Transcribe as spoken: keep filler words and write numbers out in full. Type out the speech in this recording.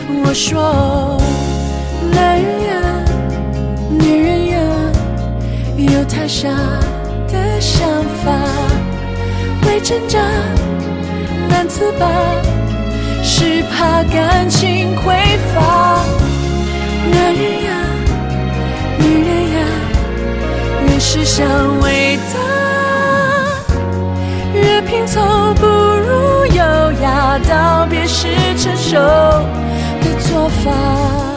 我说，男人呀，女人呀，有太傻的想法，会挣扎难自拔，是怕感情匮乏。男人呀，女人呀，越是想伟大，越拼凑不如优雅，道别是成熟的做法。